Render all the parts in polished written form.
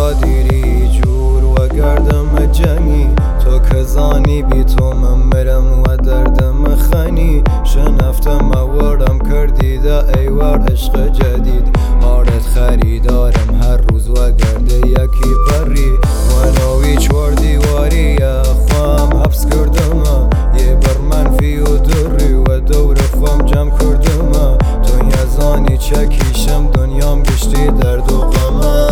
را دیری جور و گردم جنگی تو که زانی بی تو من مرم و دردم خنی شنفتم وارم کردی ده ایوار عشق جدید حالت خریدارم هر روز و گرده یکی پری و نوی چوار دیواری خوام حبس کردم یه بر منفی و دری و دور خوام جمع کردم تو یزانی چکیشم دنیام گشتی درد و غم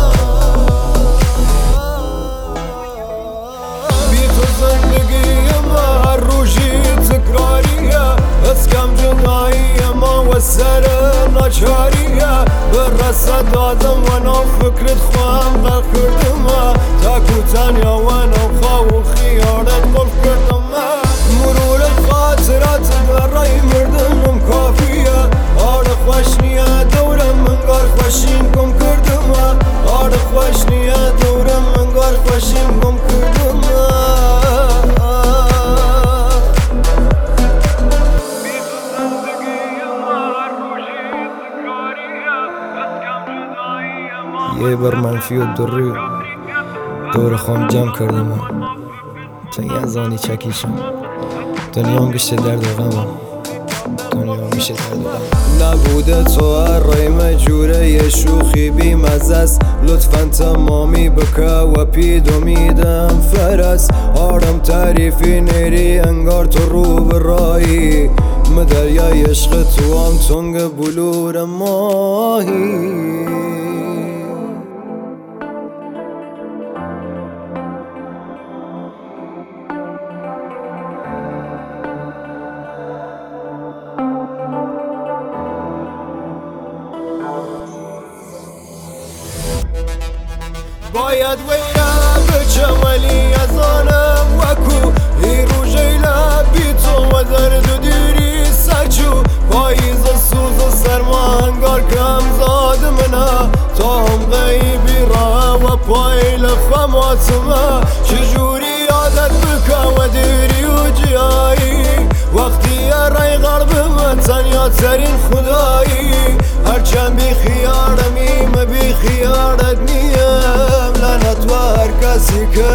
سر ناچاریه به رسد دادم و نو فکرت خواهم غرق کردم تا کوتانیا و نو خواه و خیارت قلب کردم مرور خاطرات برای مردنم کافیه آره خوش نیه دورم منگار خوشیم گم کردم آره خوش نیه دورم منگار خوشیم گم کردم یه بر منفی و دری دور خوام جمع کردم تو یزانی چکیشم دنیا گشت درد و غم دنیا میشه درد و غم نبوده تو هر رای مجوره یه شوخی بی مزست لطفا تمامی بکه و پیدو میدم فرست آرم تعریفی نیری انگار تو رو برایی مدریای عشق تو هم تنگ بلور ماهی باید ویرم بچم ولی از آنم وکو ای روژه لبی تو و درد و دیری سرچو پاییز و سوز و سرما انگار کم زاد منه تا هم غیبی را و پای لخماتمه چجوری یادت بکن و دیری و جایی وقتی رای غربم تنیا ترین خدایی هرچند بی خیارمی بی خیارت نیم لعنت و هر کسی که